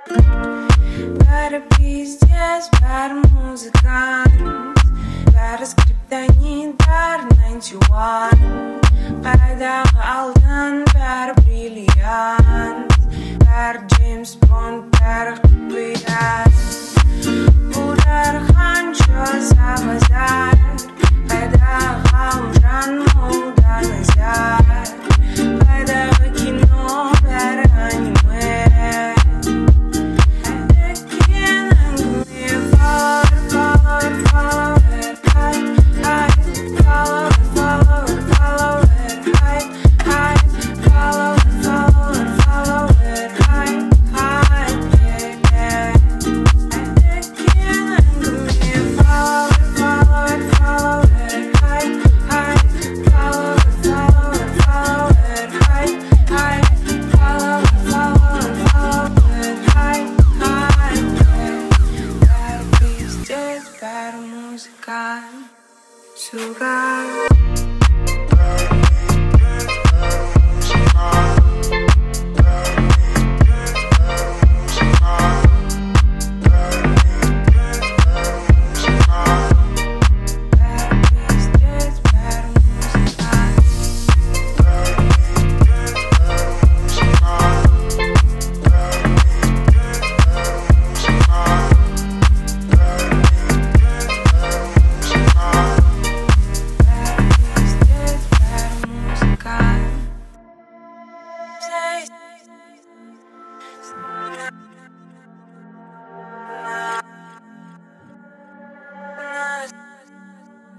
Пара пиздец, пара музыкант, пара скриптонит, пара 91. Парадағы алтын, пара бриллиант, пара Джеймс Бонд, пара қапият. Ұрар қанша сабазар, қайдағы ғалымжан молда назар. Қайдағы кино, бәрі аниме. Para música, sugar.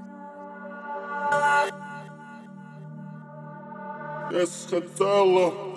Я сказала.